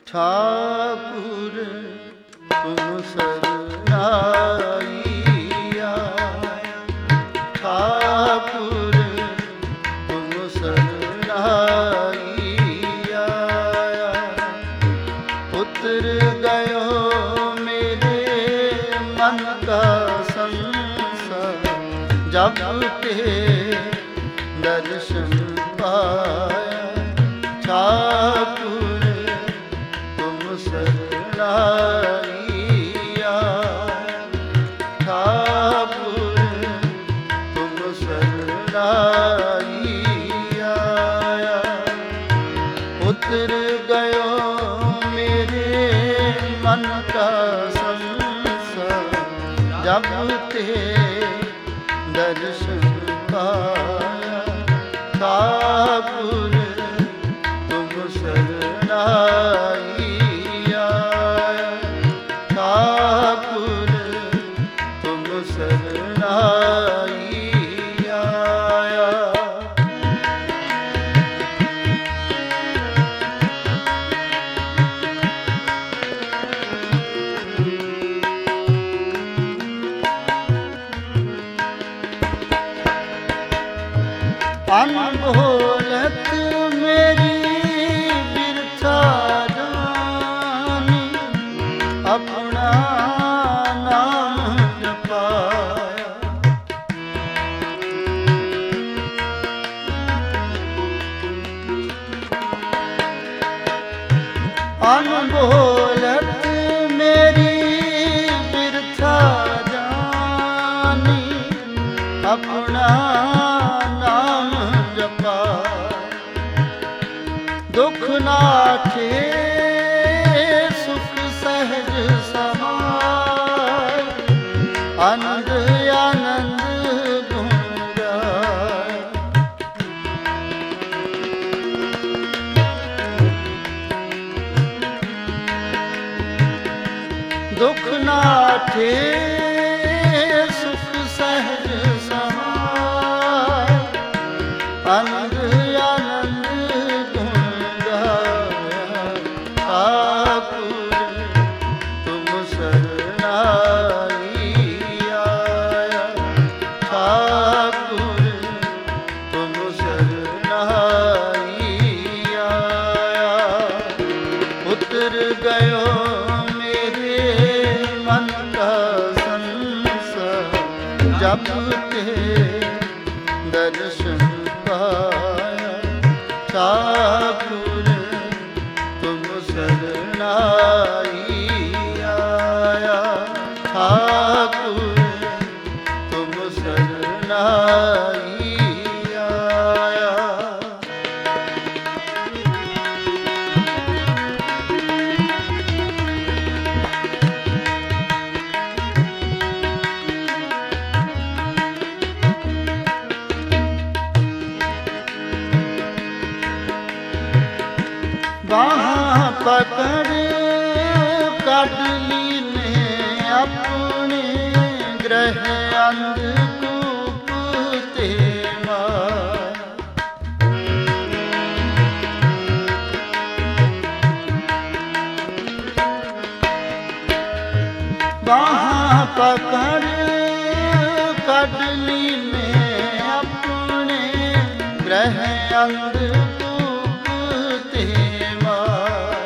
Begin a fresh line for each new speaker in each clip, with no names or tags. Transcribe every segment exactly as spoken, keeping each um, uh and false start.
ठाकुर तुम सरनाइया, ठाकुर तुम सरनाइया। उतर गयो मेरे मन का संसार, जब ते दर्शन पाया। ठाकुर तुम सरनाइया, ठाकुर तुम सरनाइया। उतर गयो मेरे मन का संसार, जब ते दर्शन पाया। ठाकुर तुम सरनाइया, ठाकुर तुम सरनाइया। अनबोलत मेरी बिरथा जानी, अपना नाम जपाया। अनबोलत मेरी बिरथा जानी, अपना नाम जपा। दुख नाथे सुख सहज समाय, आनंद आनंद गुण गाय। दुख नाथे सुख सहज समाय, आनंद आनंद गुण गाया। ठाकुर तुम सरनाइया, ठाकुर तुम सरनाइया। उतर गयो मेरे मन का संसार, जब ते दर्शन पाया। ठाकुर तुम सरनाइया, ठाकुर तुम सरनाइया। बाहाँ पकड़ कढ लीने अपने ग्रह अंधकूप ते मार। बाहाँ पकड़ कढ लीने अपने ग्रह अंधकूप ते मार।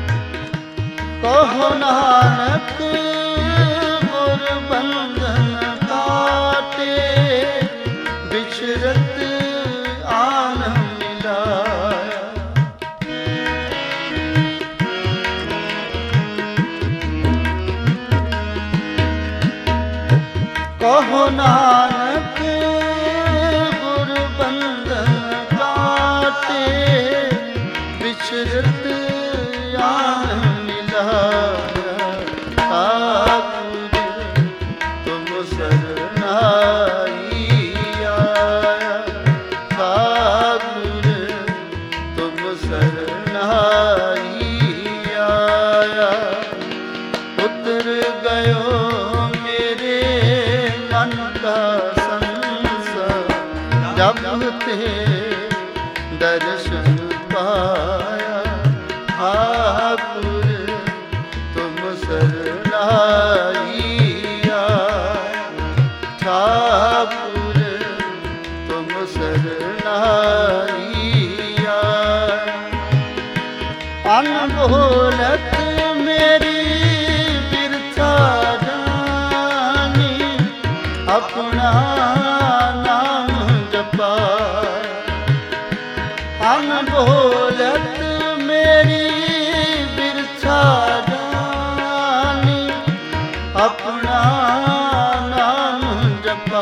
कहो नानक गुर बंधन काटे, बिछरत आन मिलाया। कहो नानक गुर बंधन काटे, बिछरत आन मिलाया। ठाकुर तुम सरनाइया, ठाकुर तुम सरनाइया। उतर गयो मेरे मन का संसार, जब ते दर्शन पाया। ठाकुर ठाकुर तुम सरनाइया, ठाकुर तुम सरनाइया। अनबोलत मेरी बिरथा जानी, अपना नाम जपा। अनबोलत मेरी बिरथा जानी, अपना नाम जपा।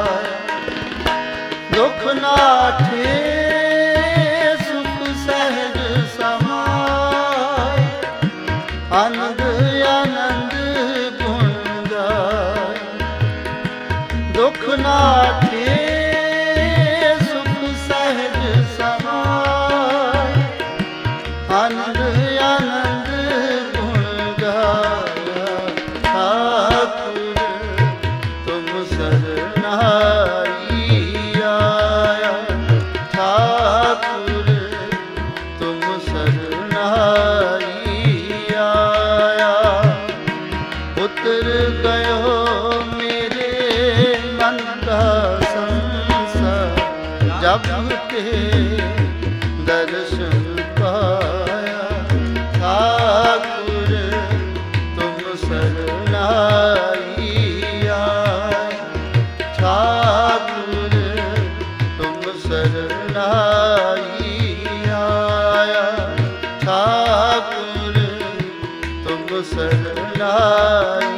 दुख नाठे सुख सहज समाय, आनंद आनंद गुण गाय। दुख नाठे सुख सहज समाय, आनंद आनंद गुण गाया। ठाकुर तुम सरनाइया, ठाकुर तुम सरनाइया। उतर गयो मेरे मन का संसार, जब ते दर्शन पाया। ठाकुर तुम सरनाइया, ठाकुर तुम सरनाइया, ठाकुर तुम सरनाइया।